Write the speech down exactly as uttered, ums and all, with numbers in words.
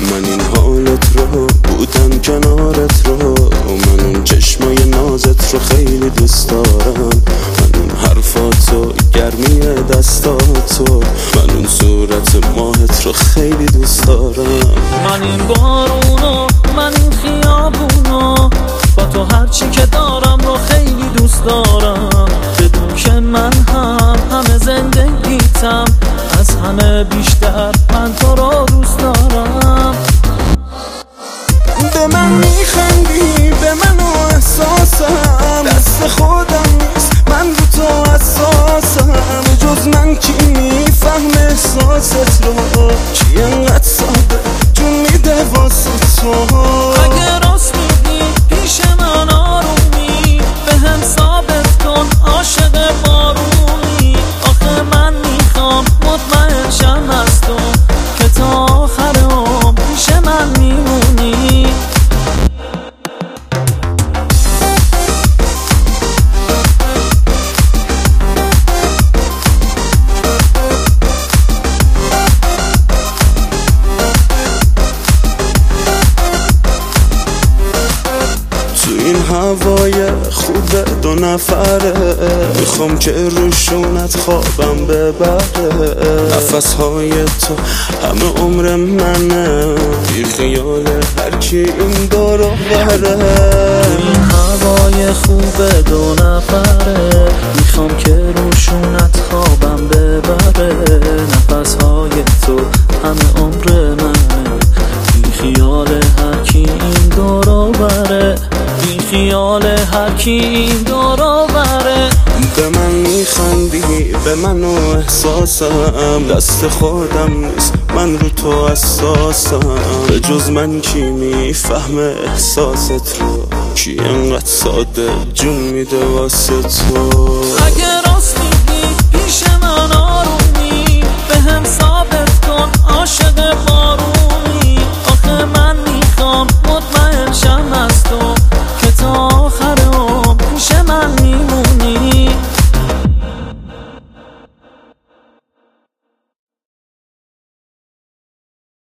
من این حالت رو بودم کنارت رو، من اون چشمای نازت رو خیلی دوست دارم، من اون حرفاتو گرمی دستاتو، من اون صورت ماهت رو خیلی دوست دارم. من این بارونو من این خیابونو با تو هرچی که دارم رو خیلی دوست دارم. بدون که من هم همه زندگیتم، از همه بیشتر من تو رو دوست دارم. به من میخندی به من و احساسم، دست خودم نیست من رو تو حساسم، جز من کی میفهم احساست رو، کی انقدر ساده جون میده واسه تو. اگه راست میگی پیش من آرومی، به هم ثابت کن عاشق بارونی. آخه من میخوام مطمئن شم از تو که تا آخر عمر پیش من میمونی. این هوای خوب دو نفره، میخوام که روشونت خوابم ببره، نفسهای تو همه عمر منه، بی خیال هر کی این دارو بره. این هوای خوب دو نفره، میخوام که روشونت خوابم ببره، نفسهای تو همه عمر منه، بی خیال هر کی این دارو بره، بی خیال هر کی این دارو بره. به من میخندی به من و احساسم، دست خودم نیست من رو تو حساسم، به جز من کی میفهمه احساست رو، کی انقدر ساده جون میده واسه تو. اگه راست